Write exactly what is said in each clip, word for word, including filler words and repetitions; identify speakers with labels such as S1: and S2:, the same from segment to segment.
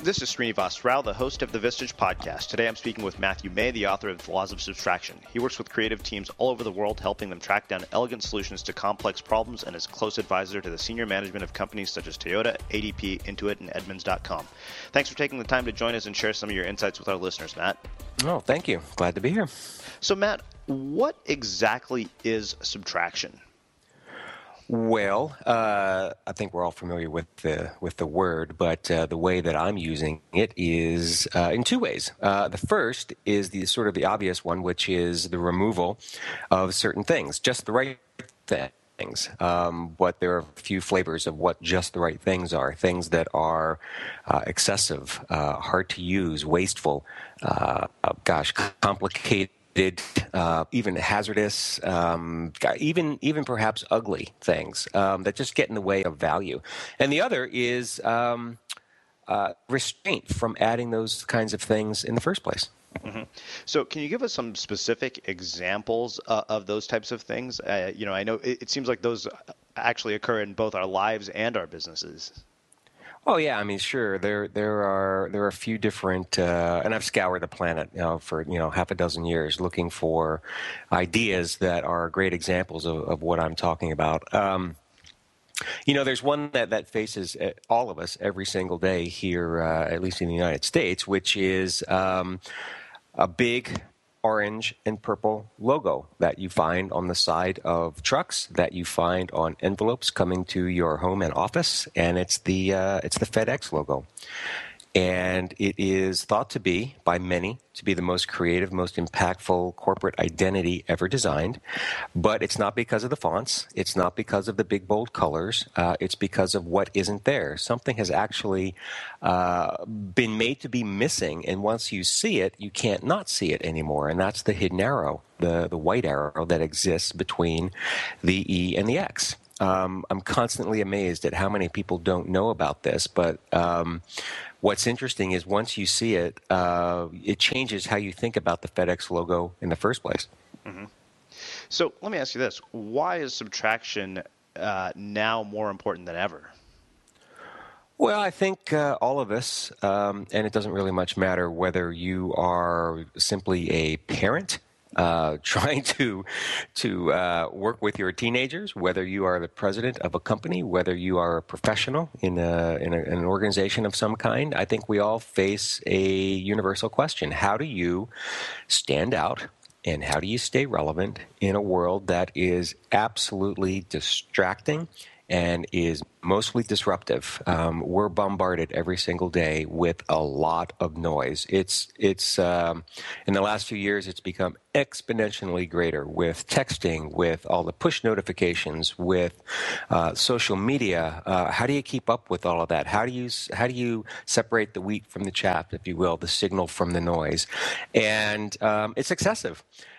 S1: This is Srinivas Rao, the host of the Vistage podcast. Today I'm speaking with Matthew May, the author of The Laws of Subtraction. He works with creative teams all over the world, helping them track down elegant solutions to complex problems, and is a close advisor to the senior management of companies such as Toyota, A D P, Intuit, and Edmunds dot com. Thanks for taking the time to join us and share some of your insights with our listeners, Matt.
S2: Oh, thank you. Glad to be here.
S1: So, Matt, what exactly is subtraction?
S2: Well, uh, I think we're all familiar with the with the word, but uh, the way that I'm using it is uh, in two ways. Uh, the first is the sort of the obvious one, which is the removal of certain things, just the right things. Um, but there are a few flavors of what just the right things are. Things that are uh, excessive, uh, hard to use, wasteful, uh, gosh, complicated. Uh, even hazardous, um, even even perhaps ugly things um, that just get in the way of value. And the other is um, uh, restraint from adding those kinds of things in the first place.
S1: Mm-hmm. So can you give us some specific examples uh, of those types of things? Uh, you know, I know it, it seems like those actually occur in both our lives and our businesses.
S2: Oh yeah, I mean, sure. There, there are there are a few different, uh, and I've scoured the planet, you know, for you know half a dozen years, looking for ideas that are great examples of, of what I'm talking about. Um, you know, there's one that, that faces all of us every single day here, uh, at least in the United States, which is um, a big orange and purple logo that you find on the side of trucks, that you find on envelopes coming to your home and office, and it's the uh, it's the FedEx logo. And it is thought to be, by many, to be the most creative, most impactful corporate identity ever designed. But it's not because of the fonts. It's not because of the big, bold colors. Uh, it's because of what isn't there. Something has actually uh, been made to be missing, and once you see it, you can't not see it anymore. And that's the hidden arrow, the, the white arrow that exists between the E and the X. Um, I'm constantly amazed at how many people don't know about this, but um, what's interesting is once you see it, uh, it changes how you think about the FedEx logo in the first place.
S1: Mm-hmm. So let me ask you this. Why is subtraction uh, now more important than ever?
S2: Well, I think uh, all of us, um, and it doesn't really much matter whether you are simply a parent Uh, trying to to uh, work with your teenagers, whether you are the president of a company, whether you are a professional in, a, in, a, in an organization of some kind, I think we all face a universal question. How do you stand out and how do you stay relevant in a world that is absolutely distracting and is mostly disruptive? Um, we're bombarded every single day with a lot of noise. It's it's um, in the last few years, it's become exponentially greater with texting, with all the push notifications, with uh, social media. Uh, how do you keep up with all of that? How do you how do you separate the wheat from the chaff, if you will, the signal from the noise? And um, it's excessive.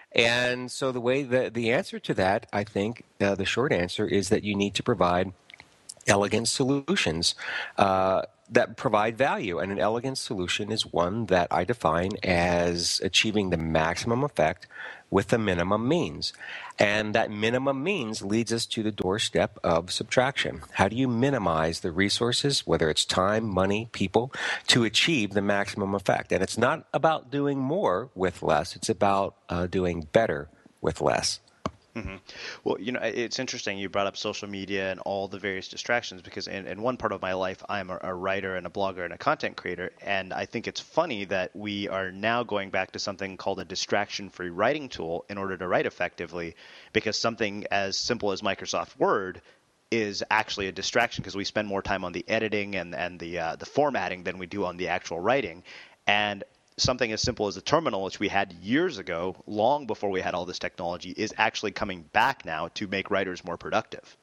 S2: And so the way that the answer to that, I think, uh, the short answer is that you need to provide elegant solutions uh, that provide value. And an elegant solution is one that I define as achieving the maximum effect with the minimum means. And that minimum means leads us to the doorstep of subtraction. How do you minimize the resources, whether it's time, money, people, to achieve the maximum effect? And it's not about doing more with less. It's about uh, doing better with less.
S1: Mm-hmm. Well, you know, it's interesting you brought up social media and all the various distractions because in, in one part of my life, I'm a, a writer and a blogger and a content creator. And I think it's funny that we are now going back to something called a distraction-free writing tool in order to write effectively, because something as simple as Microsoft Word is actually a distraction because we spend more time on the editing and, and the uh, the formatting than we do on the actual writing. And something as simple as a terminal, which we had years ago, long before we had all this technology, is actually coming back now to make writers more productive.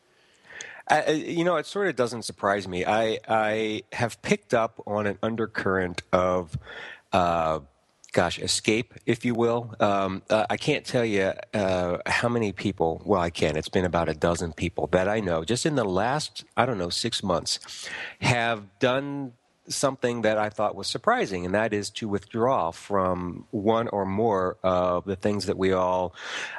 S2: Uh, you know, it sort of doesn't surprise me. I, I have picked up on an undercurrent of, uh, gosh, escape, if you will. Um, uh, I can't tell you uh, how many people, well, I can. It's been about a dozen people that I know just in the last, I don't know, six months have done something that I thought was surprising, and that is to withdraw from one or more of the things that we all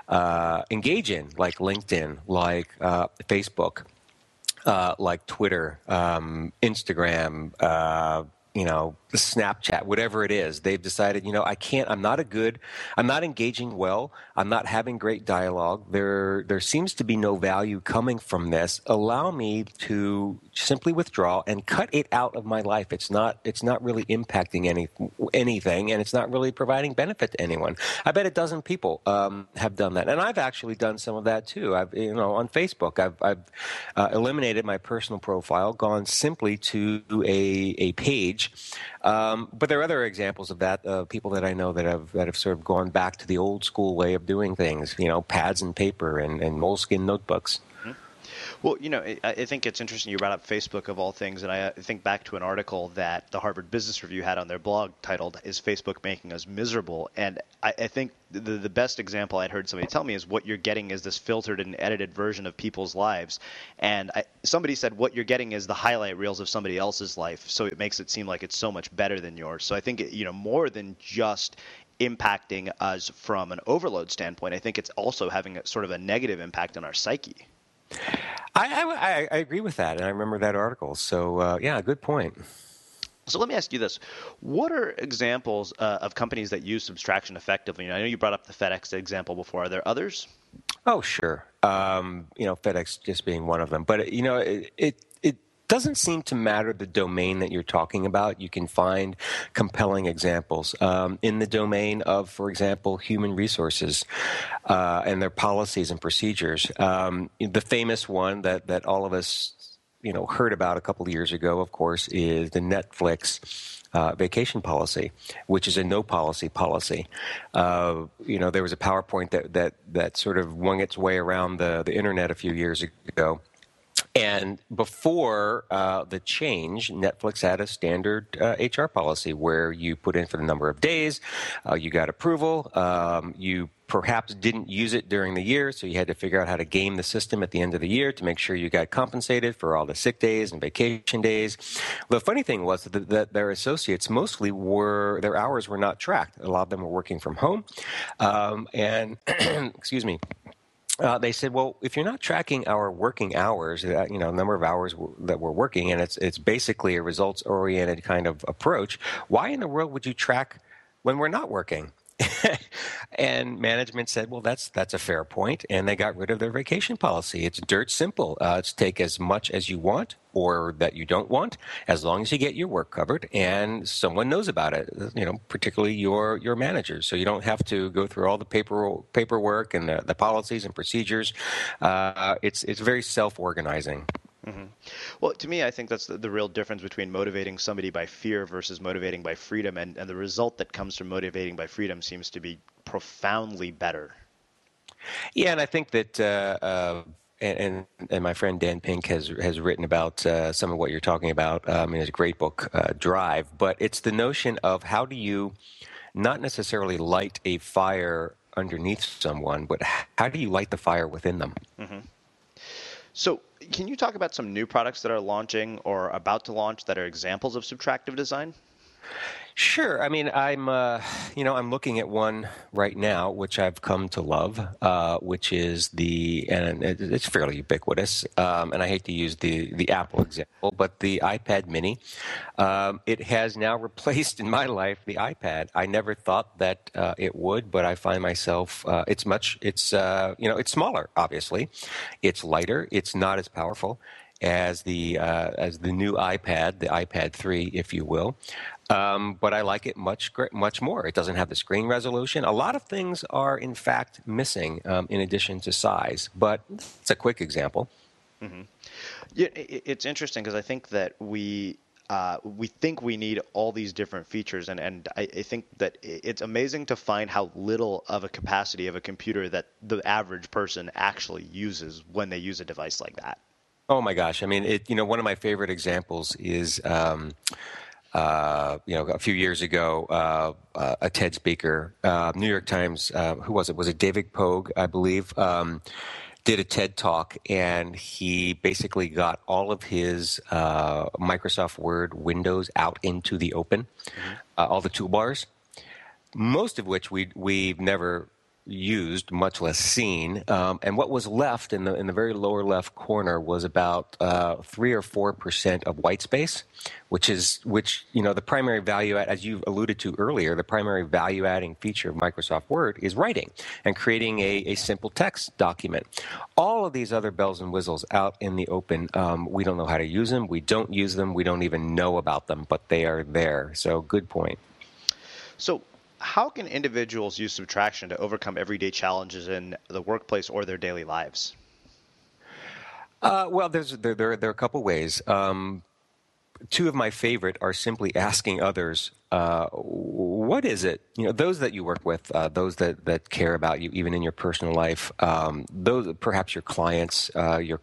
S2: uh, engage in, like LinkedIn, like uh, Facebook, uh, like Twitter, um, Instagram, uh, you know, Snapchat, whatever it is, they've decided, you know, I can't, I'm not a good, I'm not engaging well, I'm not having great dialogue, there there seems to be no value coming from this. Allow me to simply withdraw and cut it out of my life. It's not, it's not really impacting any anything, and it's not really providing benefit to anyone. I bet a dozen people um, have done that, and I've actually done some of that too. I've, you know, on Facebook, I've, I've uh, eliminated my personal profile, gone simply to a a page. Um, but there are other examples of that, uh, people that I know that have that have sort of gone back to the old school way of doing things, you know, pads and paper and, and moleskin notebooks.
S1: Well, you know, I, I think it's interesting you brought up Facebook of all things, and I think back to an article that the Harvard Business Review had on their blog titled, "Is Facebook Making Us Miserable?" And I, I think the, the best example I'd heard somebody tell me is what you're getting is this filtered and edited version of people's lives. And I, somebody said what you're getting is the highlight reels of somebody else's life, so it makes it seem like it's so much better than yours. So I think, you know, more than just impacting us from an overload standpoint, I think it's also having a, sort of a negative impact on our psyche.
S2: I, I, I agree with that, and I remember that article. So, uh, yeah, good point.
S1: So let me ask you this. What are examples uh, of companies that use subtraction effectively? I know you brought up the FedEx example before. Are there others?
S2: Oh, sure. Um, you know, FedEx just being one of them. But, you know, it, it it doesn't seem to matter the domain that you're talking about. You can find compelling examples um, in the domain of, for example, human resources uh, and their policies and procedures. Um, the famous one that, that all of us, you know, heard about a couple of years ago, of course, is the Netflix Uh, vacation policy, which is a no policy policy. Uh, you know, there was a PowerPoint that, that, that sort of wung its way around the, the internet a few years ago. And before uh, the change, Netflix had a standard uh, H R policy where you put in for the number of days, uh, you got approval, um, you perhaps didn't use it during the year, so you had to figure out how to game the system at the end of the year to make sure you got compensated for all the sick days and vacation days. The funny thing was that, that their associates mostly were, their hours were not tracked. A lot of them were working from home. Um, and, excuse me. Uh, they said, well, if you're not tracking our working hours, uh, you know, number of hours w- that we're working, and it's it's basically a results-oriented kind of approach, why in the world would you track when we're not working? And management said, well, that's that's a fair point, and they got rid of their vacation policy. It's dirt simple. Uh, it's take as much as you want or that you don't want, as long as you get your work covered and someone knows about it, you know, particularly your your managers. So you don't have to go through all the paper, paperwork and the, the policies and procedures. Uh, it's it's very self-organizing.
S1: Mm-hmm. Well, to me, I think that's the, the real difference between motivating somebody by fear versus motivating by freedom. And, and the result that comes from motivating by freedom seems to be profoundly better.
S2: Yeah, and I think that, uh, uh, and, and and my friend Dan Pink has has written about uh, some of what you're talking about um, in his great book, uh, Drive. But it's the notion of how do you not necessarily light a fire underneath someone, but how do you light the fire within them?
S1: Mm-hmm. So can you talk about some new products that are launching or about to launch that are examples of subtractive design?
S2: Sure. I mean, I'm, uh, you know, I'm looking at one right now, which I've come to love, uh, which is the, and it's fairly ubiquitous, um, and I hate to use the, the Apple example, but the iPad mini. Um, it has now replaced in my life the iPad. I never thought that uh, it would, but I find myself, uh, it's much, it's, uh, you know, it's smaller, obviously. It's lighter. It's not as powerful as the uh, as the new iPad, the iPad three, if you will. Um, but I like it much much more. It doesn't have the screen resolution. A lot of things are, in fact, missing um, in addition to size. But it's a quick example.
S1: Mm-hmm. Yeah, it's interesting because I think that we uh, we think we need all these different features, and, and I, I think that it's amazing to find how little of a capacity of a computer that the average person actually uses when they use a device like that.
S2: Oh my gosh! I mean, it. You know, one of my favorite examples is, um, uh, you know, a few years ago, uh, uh, a TED speaker, uh, New York Times. Uh, who was it? Was it David Pogue? I believe. Um, did a TED talk, and he basically got all of his uh, Microsoft Word windows out into the open, mm-hmm. uh, all the toolbars, most of which we we've never used, much less seen. Um, and what was left in the in the very lower left corner was about uh, three or four percent of white space, which is which you know the primary value add, as you alluded to earlier, the primary value adding feature of Microsoft Word is writing and creating a, a simple text document. All of these other bells and whistles out in the open, um, we don't know how to use them. We don't use them. We don't even know about them, but they are there. So good point.
S1: So how can individuals use subtraction to overcome everyday challenges in the workplace or their daily lives?
S2: Uh, well, there's there, there there are a couple ways. Um, two of my favorite are simply asking others, uh, what is it? You know, those that you work with, uh, those that, that care about you, even in your personal life, um, those perhaps your clients, uh, your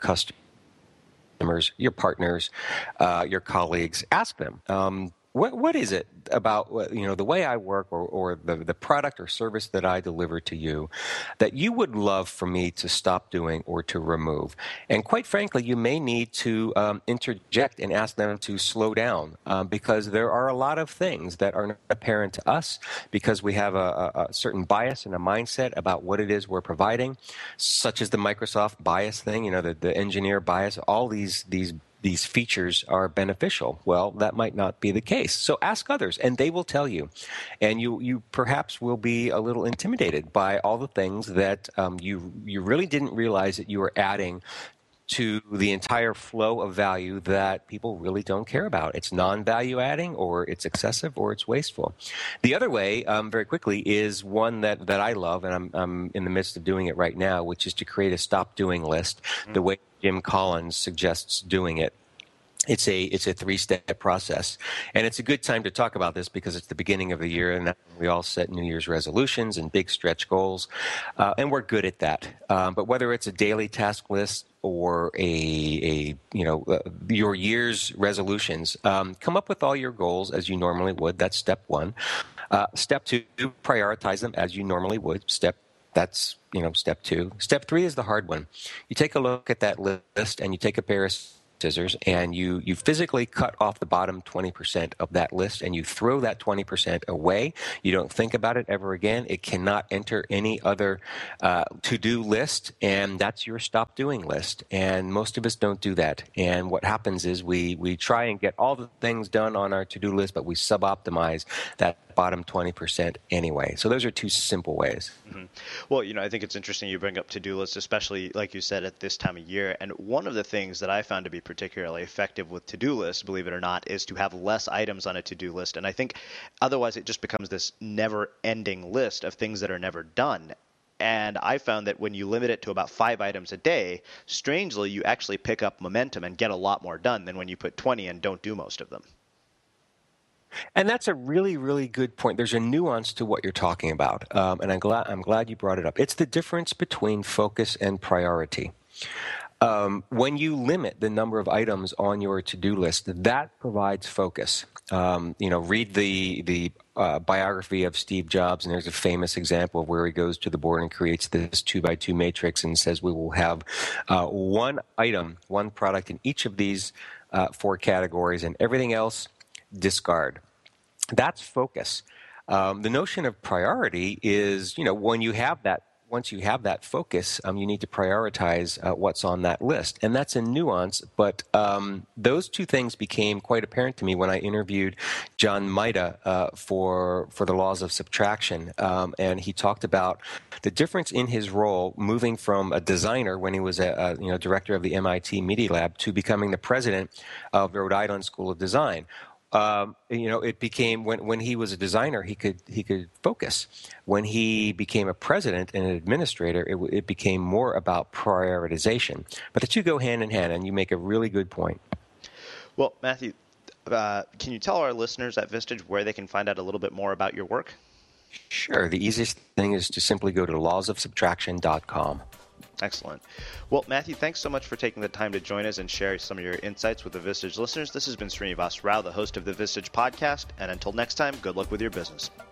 S2: customers, your partners, uh, your colleagues. Ask them. Um, What what is it about you know the way I work or, or the, the product or service that I deliver to you that you would love for me to stop doing or to remove? And quite frankly, you may need to um, interject and ask them to slow down um, because there are a lot of things that are not apparent to us because we have a, a, a certain bias and a mindset about what it is we're providing, such as the Microsoft bias thing, you know, the, the engineer bias, all these these. these features are beneficial. Well, that might not be the case. So ask others, and they will tell you. And you, you perhaps will be a little intimidated by all the things that um, you you really didn't realize that you were adding to the entire flow of value that people really don't care about. It's non-value adding, or it's excessive, or it's wasteful. The other way, um, very quickly, is one that, that I love, and I'm, I'm in the midst of doing it right now, which is to create a stop doing list, mm-hmm. the way Jim Collins suggests doing it. It's a it's a three-step process, and it's a good time to talk about this because it's the beginning of the year, and we all set New Year's resolutions and big stretch goals, uh, and we're good at that. Um, but whether it's a daily task list or a a you know uh, your year's resolutions, um, come up with all your goals as you normally would. That's step one. Uh, step two, prioritize them as you normally would. Step That's, you know, step two. Step three is the hard one. You take a look at that list and you take a pair of scissors and you, you physically cut off the bottom twenty percent of that list and you throw that twenty percent away. You don't think about it ever again. It cannot enter any other uh, to-do list, and that's your stop doing list. And most of us don't do that. And what happens is we, we try and get all the things done on our to-do list, but we sub-optimize that bottom twenty percent anyway. So those are two simple ways.
S1: Mm-hmm. Well, you know, I think it's interesting you bring up to-do lists, especially, like you said, at this time of year. And one of the things that I found to be particularly effective with to-do lists, believe it or not, is to have less items on a to-do list. And I think otherwise it just becomes this never-ending list of things that are never done. And I found that when you limit it to about five items a day, strangely, you actually pick up momentum and get a lot more done than when you put twenty and don't do most of them.
S2: And that's a really, really good point. There's a nuance to what you're talking about, um, and I'm glad I'm glad you brought it up. It's the difference between focus and priority. Um, when you limit the number of items on your to-do list, that provides focus. Um, you know, read the the uh, biography of Steve Jobs, and there's a famous example of where he goes to the board and creates this two by two matrix and says we will have uh, one item, one product in each of these uh, four categories, and everything else discard. That's focus. Um, the notion of priority is, you know, when you have that, once you have that focus, um, you need to prioritize uh, what's on that list. And that's a nuance, but um, those two things became quite apparent to me when I interviewed John Maida uh, for for the Laws of Subtraction. Um, and he talked about the difference in his role moving from a designer when he was a, a you know director of the M I T Media Lab to becoming the president of Rhode Island School of Design. Um, you know, it became when, when he was a designer, he could he could focus. When he became a president and an administrator, it, it became more about prioritization. But the two go hand in hand, and you make a really good point.
S1: Well, Matthew, uh, can you tell our listeners at Vistage where they can find out a little bit more about your work?
S2: Sure. The easiest thing is to simply go to laws of subtraction dot com.
S1: Excellent. Well, Matthew, thanks so much for taking the time to join us and share some of your insights with the Vistage listeners. This has been Srinivas Rao, the host of the Vistage podcast. And until next time, good luck with your business.